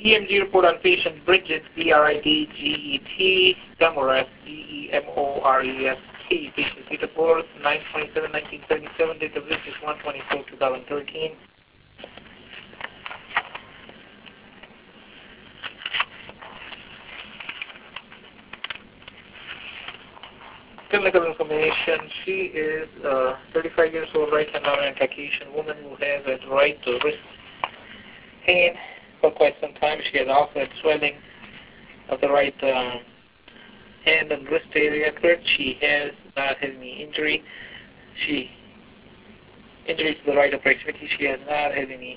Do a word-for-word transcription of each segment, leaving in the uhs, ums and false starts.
E M G report on patient Bridget, B R I D G E T, Demorest, D E M O R E S T. Patient date of birth, nine twenty-seven nineteen seventy-seven, date of visit is one twenty-four two thousand thirteen. Clinical information. She is uh, thirty-five years old, right-hand dominant Caucasian woman who has a right wrist pain for quite some time. She has also had swelling of the right uh, hand and wrist area. Correct. She has not had any injury. She injury to the right upper extremity. She has not had any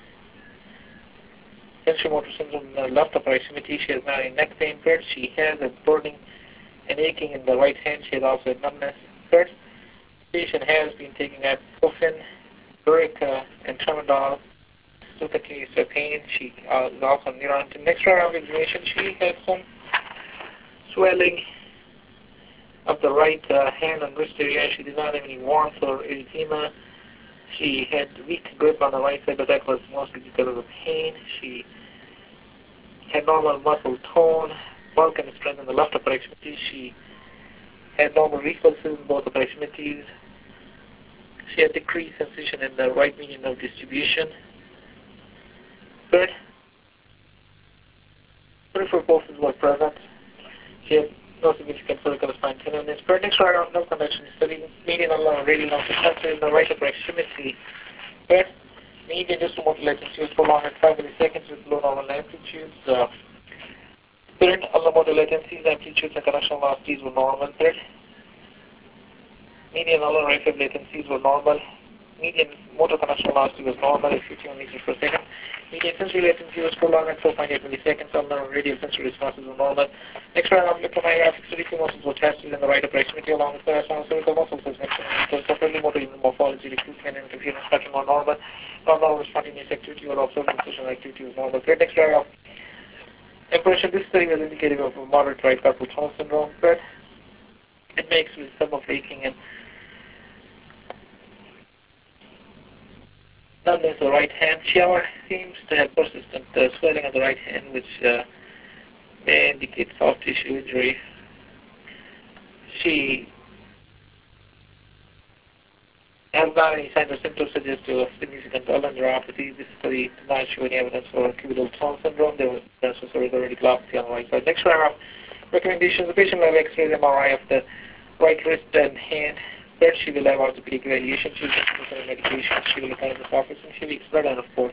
sensory motor syndrome in the left upper extremity. She has not any neck pain. Correct. She has a burning and aching in the right hand. She has also had numbness. Correct. The patient has been taking ibuprofen, Lyrica, and Tramadol to the case of pain. She uh, is also on Neurontin. Next round of examination, she has some swelling of the right uh, hand and wrist area. She did not have any warmth or erythema. She had weak grip on the right side, but that was mostly because of the pain. She had normal muscle tone, bulk and strength in the left upper extremity. She had normal reflexes in both upper extremities. She had decreased sensation in the right median nerve distribution. Third, peripheral forces were present. She had no significant cervical spine tenderness. Third, next round of nerve conduction study, median and radial nerve conduction in the right upper extremity. Third, median distal motor latency was prolonged at five milliseconds with low normal amplitudes. Uh, third, ulnar motor latencies, amplitudes, and conduction velocities were normal. Third, median ulnar right wave latencies were normal. Median motor conduction velocity was normal at fifty-one meters per second. Median sensory latency was prolonged at four point eight milliseconds. Ulnar and radial sensory responses were normal. Next round of electromyographic study, two muscles were tested in the right upper extremity along with paraspinal cervical muscles as mentioned. So separately, motor unit morphology, recruitment, and interference pattern were normal. Non-normal spontaneous activity or observed positional activity was normal. Third, next round of impression. This study was indicative of a moderate right carpal tunnel syndrome. Third, it makes with some of aching and numbness of the right hand. She however seems to have persistent uh, swelling of the right hand, which uh, may indicate soft tissue injury. She has not any signs or symptoms suggestive of significant ulnar neuropathy. This study did not show any evidence for cubital tunnel syndrome. There was evidence for cerebral radiculopathy on the right side. Next round of recommendations: the patient will have X-ray M R I of the right wrist and hand. Third, she will have orthopedic evaluation. She will continue her medication. She will attend this office in few weeks. Blood and report.